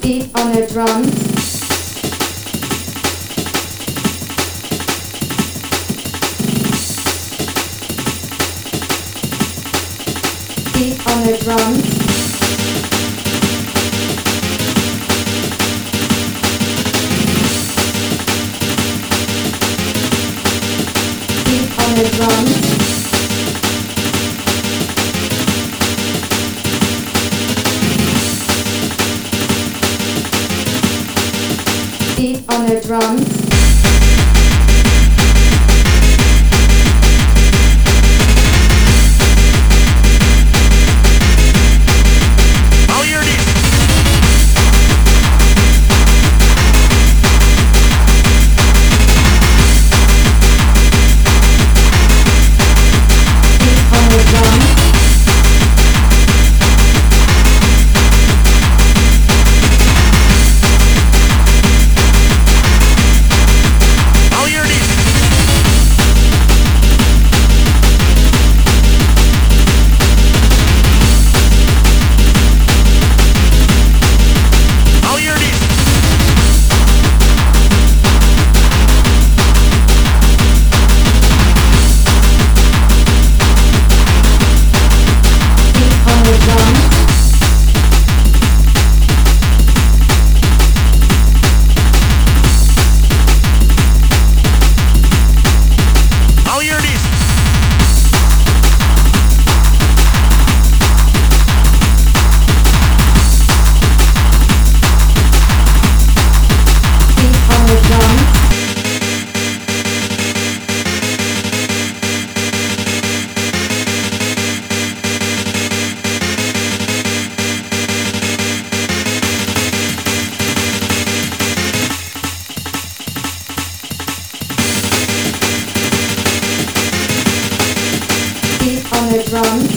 beat on the drums, beat on the drums, beat on the drums. Beat on the drums. I'll hear this. Beat on the drums. I'll hear this. I'll hear this. Beat on the drums. I'll hear this. Beat on the drums. Beat on the drums.